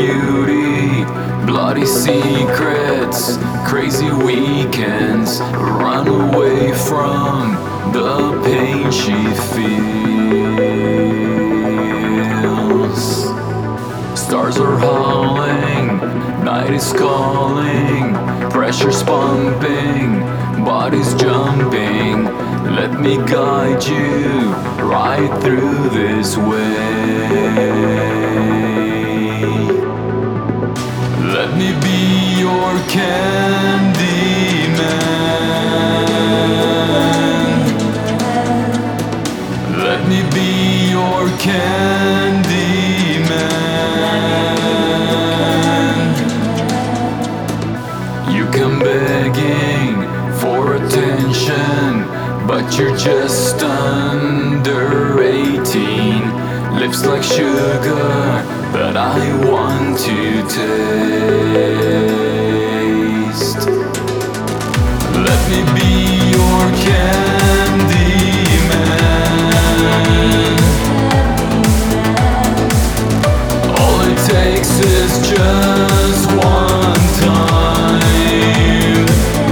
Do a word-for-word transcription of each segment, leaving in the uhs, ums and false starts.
beauty, bloody secrets, crazy weekends. Run away from the pain she feels. Stars are howling, night is calling, pressure's pumping, body's jumping. Let me guide you right through this way. Let me be your candy man. Let me be your candy man. You come begging for attention, but you're just under eighteen. Lips like sugar that I want to taste. Let me be your candy man. All it takes is just one time.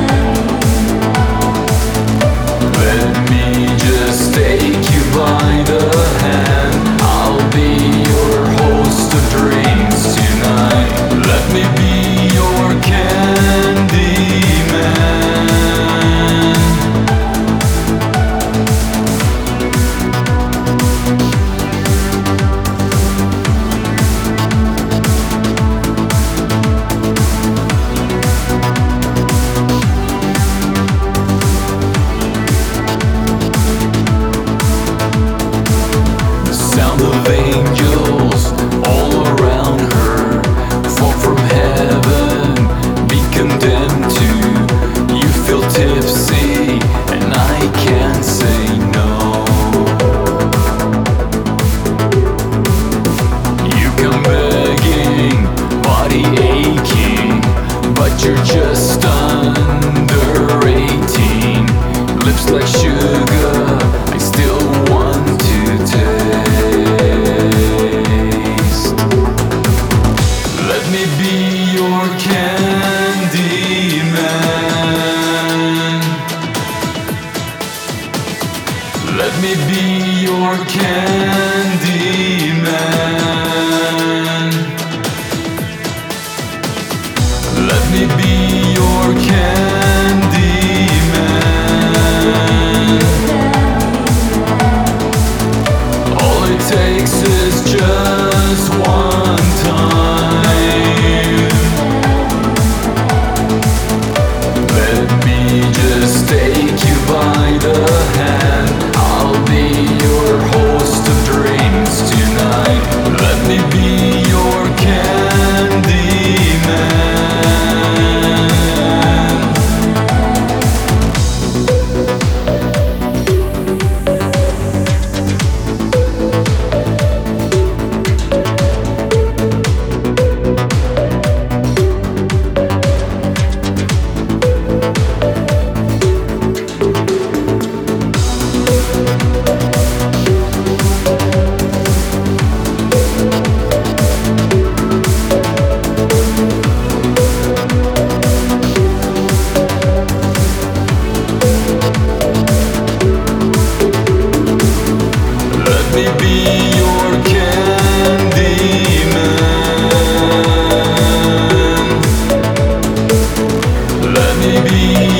Let me just take you by the hand. I'll be your host of dreams tonight. Let me be your candy man. The sound of angels all around her, fall from heaven, be condemned to. You feel tipsy and I can't say no. You come begging, body aching, but you're just under eighteen. Lips like sugar, I still want to taste. Let me be your candy man. Let me be your candy man. Let me be your candy man. All it takes is just one time. Let me just take you by the hand. I'll be your host of dreams tonight. Let me be your candy man. Let me be your candy man. Let me be